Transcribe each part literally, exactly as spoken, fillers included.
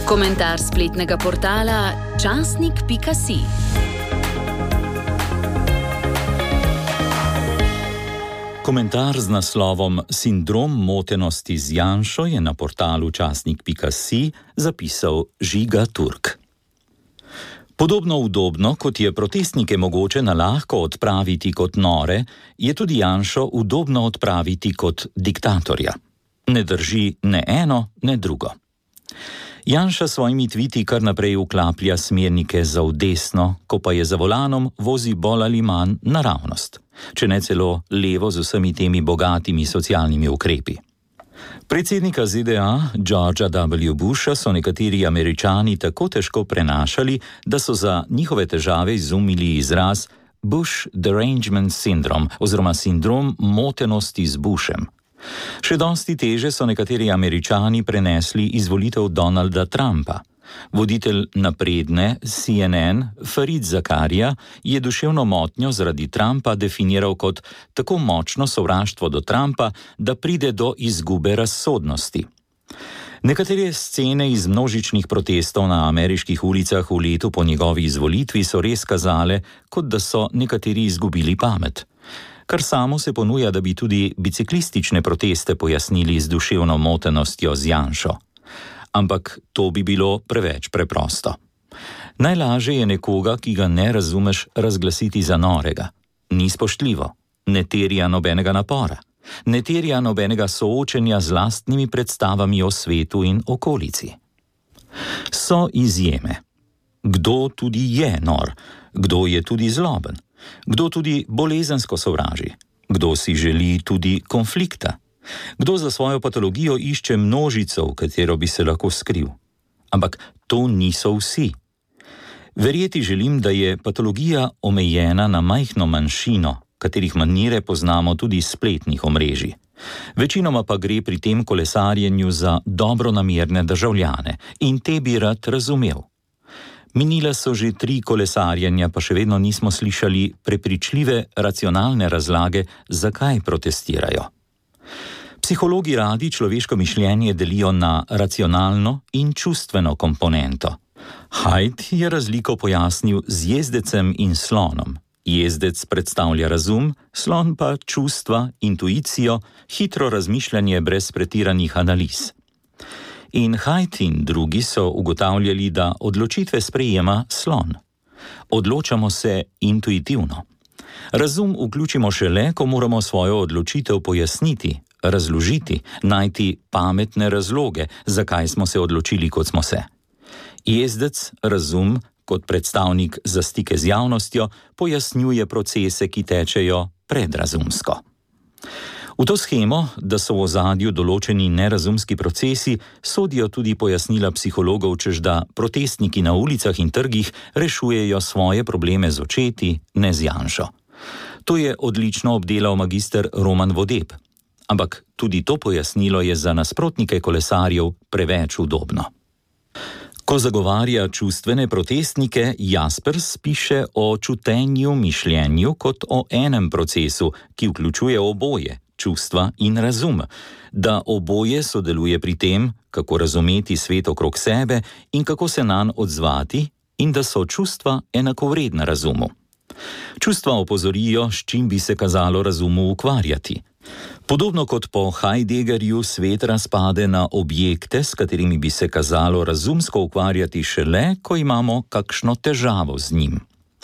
Komentar spletnega portala časnik pika si. Komentar z naslovom Sindrom motenosti z Janšo je na portalu časnik pika si zapisal Žiga Turk. Podobno udobno, kot je protestnike mogoče nalahko odpraviti kot nore, je tudi Janšo udobno odpraviti kot diktatorja. Ne drži ne eno, ne drugo. Janša s svojimi tviti kar naprej vklaplja smernike za v desno, ko pa je za volanom, vozi bolj ali manj naravnost, če ne celo levo z vsemi temi bogatimi socialnimi ukrepi. Predsednika Z D A, Georgea W. Busha, so nekateri Američani tako težko prenašali, da so za njihove težave izumili izraz Bush derangement syndrome oziroma sindrom motenosti z Bushem. Še dosti teže so nekateri Američani prenesli izvolitev Donalda Trumpa. Voditelj napredne C N N Fareed Zakaria je duševno motnjo zaradi Trumpa definiral kot tako močno sovraštvo do Trumpa, da pride do izgube razsodnosti. Nekatere scene iz množičnih protestov na ameriških ulicah v letu po njegovi izvolitvi so res kazale, kot da so nekateri izgubili pamet. Kar samo se ponuja, da bi tudi biciklistične proteste pojasnili z duševno motenostjo z Janšo. Ampak to bi bilo preveč preprosto. Najlažje je nekoga, ki ga ne razumeš, razglasiti za norega. Ni spoštljivo, ne terja nobenega napora, ne terja nobenega soočenja z lastnimi predstavami o svetu in okolici. So izjeme. Kdo tudi je nor, kdo je tudi zloben, kdo tudi bolezensko sovraži, kdo si želi tudi konflikta, kdo za svojo patologijo išče množico, v katero bi se lahko skril. Ampak to niso vsi. Verjeti želim, da je patologija omejena na majhno manjšino, katerih manire poznamo tudi iz spletnih omrežij. Večinoma pa gre pri tem kolesarjenju za dobronamerne državljane in te bi rad razumel. Minile so že tri kolesarjenja, pa še vedno nismo slišali prepričljive, racionalne razlage, zakaj protestirajo. Psihologi radi človeško mišljenje delijo na racionalno in čustveno komponento. Haidt je razliko pojasnil z jezdecem in slonom. Jezdec predstavlja razum, slon pa čustva, intuicijo, hitro razmišljanje brez pretiranih analiz. In Haidt in drugi so ugotavljali, da odločitve sprejema slon. Odločamo se intuitivno. Razum vključimo šele, ko moramo svojo odločitev pojasniti, razložiti, najti pametne razloge, zakaj smo se odločili, kot smo se. Jezdec, razum, kot predstavnik za stike z javnostjo, pojasnjuje procese, ki tečejo predrazumsko. V to shemo, da so v ozadju določeni nerazumski procesi, sodijo tudi pojasnila psihologov, čež da protestniki na ulicah in trgih rešujejo svoje probleme z očeti, ne z Janšo. To je odlično obdelal magister Roman Vodeb. Ampak tudi to pojasnilo je za nasprotnike kolesarjev preveč udobno. Ko zagovarja čustvene protestnike, Jaspers piše o čutenju, mišljenju kot o enem procesu, ki vključuje oboje, čustva in razum, da oboje sodeluje pri tem, kako razumeti svet okrog sebe in kako se nanj odzvati, in da so čustva enakovredna razumu. Čustva opozorijo, s čim bi se kazalo razumu ukvarjati. Podobno kot po Heideggerju svet razpade na objekte, s katerimi bi se kazalo razumsko ukvarjati šele, ko imamo kakšno težavo z njim.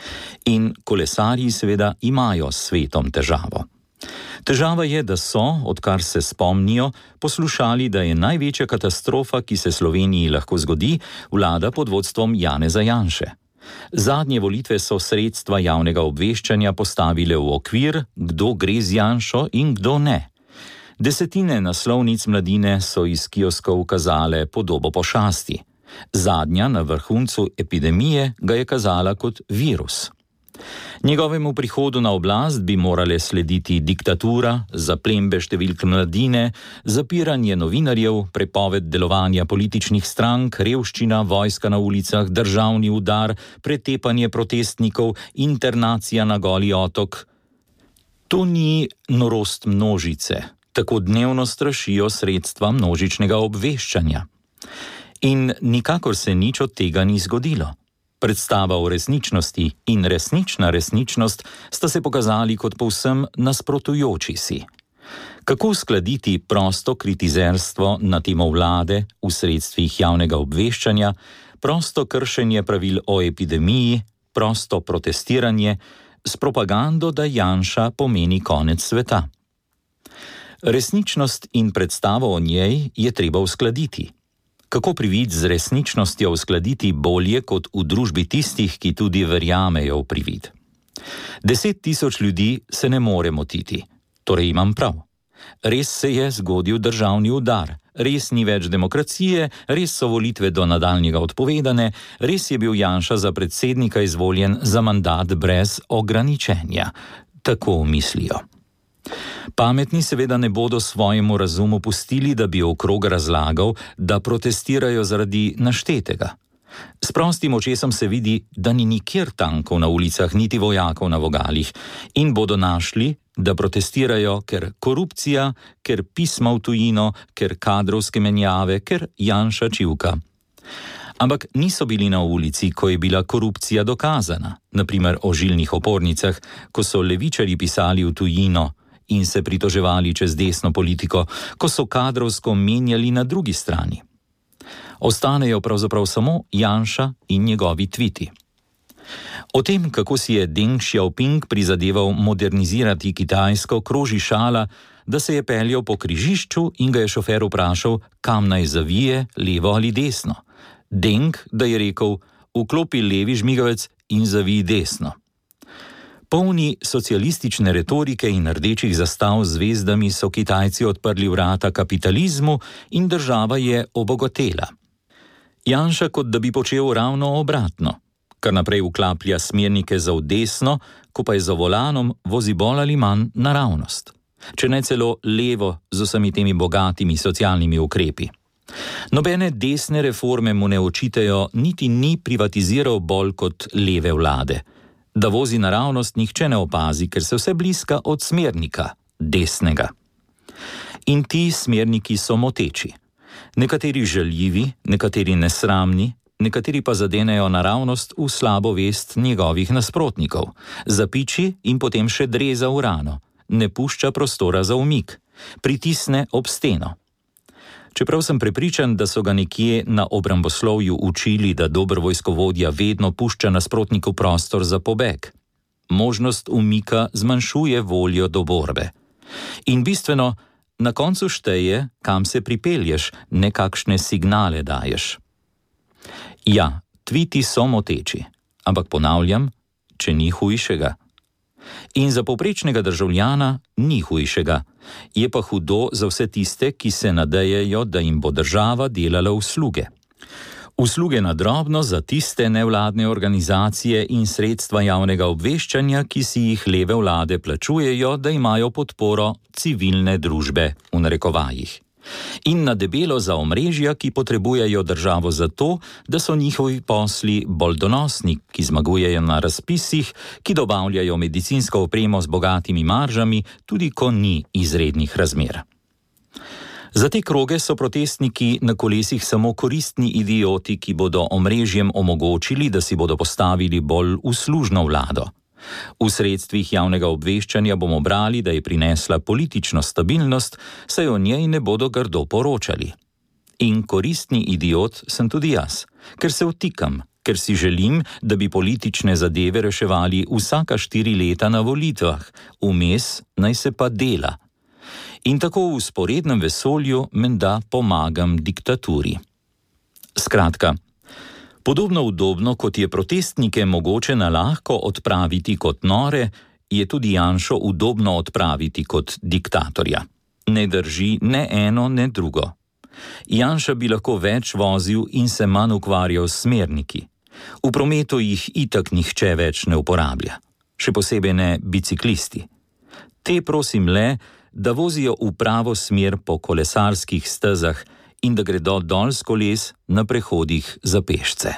In kolesarji seveda imajo s svetom težavo. Težava je, da so, odkar se spomnijo, poslušali, da je največja katastrofa, ki se Sloveniji lahko zgodi, vlada pod vodstvom Janeza Janše. Zadnje volitve so sredstva javnega obveščanja postavile v okvir, kdo gre z Janšo in kdo ne. Desetine naslovnic Mladine so iz kioskov kazale podobo pošasti. Zadnja, na vrhuncu epidemije, ga je kazala kot virus. Njegovemu prihodu na oblast bi morale slediti diktatura, zaplembe številk Mladine, zapiranje novinarjev, prepoved delovanja političnih strank, revščina, vojska na ulicah, državni udar, pretepanje protestnikov, internacija na Goli otok. To ni norost množice, tako dnevno strašijo sredstva množičnega obveščanja. In nikakor se nič od tega ni zgodilo. Predstava o resničnosti in resnična resničnost sta se pokazali kot povsem nasprotujoči si. Kako uskladiti prosto kritizerstvo na temo vlade v sredstvih javnega obveščanja, prosto kršenje pravil o epidemiji, prosto protestiranje, s propagando, da Janša pomeni konec sveta? Resničnost in predstavo o njej je treba uskladiti. Kako privid z resničnostjo uskladiti bolje kot v družbi tistih, ki tudi verjamejo v privid? Deset tisoč ljudi se ne more motiti, torej imam prav. Res se je zgodil državni udar, res ni več demokracije, res so volitve do nadaljnjega odpovedane, res je bil Janša za predsednika izvoljen za mandat brez ograničenja. Tako mislijo. Pametni seveda ne bodo svojemu razumu pustili, da bi okrog razlagal, da protestirajo zaradi naštetega. S prostim očesom se vidi, da ni nikjer tankov na ulicah, niti vojakov na vogalih, in bodo našli, da protestirajo, ker korupcija, ker pisma v tujino, ker kadrovske menjave, ker Janša čivka. Ampak niso bili na ulici, ko je bila korupcija dokazana, na primer o žilnih opornicah, ko so levičarji pisali v tujino in se pritoževali čez desno politiko, ko so kadrovsko menjali na drugi strani. Ostanejo pravzaprav samo Janša in njegovi tviti. O tem, kako si je Deng Xiaoping prizadeval modernizirati Kitajsko, kroži šala, da se je peljal po križišču in ga je šofer vprašal, kam naj zavije, levo ali desno. Deng, da je rekel, vklopi levi žmigavec in zavij desno. Polni socialistične retorike in rdečih zastav z zvezdami so Kitajci odprli vrata kapitalizmu in država je obogatela. Janša kot da bi počel ravno obratno, kar naprej vklaplja smernike za v desno, ko pa je za volanom vozi bolj ali manj naravnost. Če ne celo levo z vsemi temi bogatimi socialnimi ukrepi. Nobene desne reforme mu ne očitajo, niti ni privatiziral bolj kot leve vlade. Da vozi naravnost nihče ne opazi, ker se vse bliska od smernika, desnega. In ti smerniki so moteči. Nekateri žaljivi, nekateri nesramni, nekateri pa zadenejo naravnost v slabo vest njegovih nasprotnikov. Zapiči in potem še dreza v rano, ne pušča prostora za umik, pritisne ob steno. Čeprav sem prepričan, da so ga nekje na obramboslovju učili, da dober vojskovodja vedno pušča nasprotniku prostor za pobeg. Možnost umika zmanjšuje voljo do borbe. In bistveno, na koncu šteje, kam se pripelješ, ne kakšne signale daješ. Ja, tviti so moteči, ampak ponavljam, če ni hujšega. In za povprečnega državljana ni hujšega, je pa hudo za vse tiste, ki se nadejajo, da jim bo država delala usluge. Usluge na drobno za tiste nevladne organizacije in sredstva javnega obveščanja, ki si jih leve vlade plačujejo, da imajo podporo civilne družbe v narekovajih. In na debelo za omrežja, ki potrebujejo državo zato, da so njihovi posli bolj donosni, ki zmagujejo na razpisih, ki dobavljajo medicinsko opremo z bogatimi maržami, tudi ko ni izrednih razmer. Za te kroge so protestniki na kolesih samo koristni idioti, ki bodo omrežjem omogočili, da si bodo postavili bolj uslužno vlado. V sredstvih javnega obveščanja bomo brali, da je prinesla politično stabilnost, saj o njej ne bodo grdo poročali. In koristni idiot sem tudi jaz, ker se vtikam, ker si želim, da bi politične zadeve reševali vsaka štiri leta na volitvah, vmes naj se pa dela. In tako v vzporednem vesolju menda pomagam diktaturi. Skratka, podobno udobno, kot je protestnike mogoče na lahko odpraviti kot nore, je tudi Janšo udobno odpraviti kot diktatorja. Ne drži ne eno, ne drugo. Janša bi lahko več vozil in se manj ukvarjal s smerniki. V prometu jih itak nihče več ne uporablja, še posebej ne biciklisti. Te prosim le, da vozijo v pravo smer po kolesarskih stezah in da gredo dol s koles na prehodih za pešce.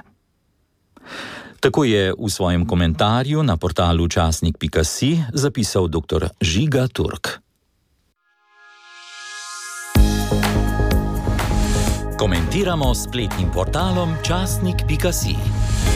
Tako je v svojem komentarju na portalu časnik pika si zapisal doktor Žiga Turk. Komentiramo s spletnim portalom časnik pika si.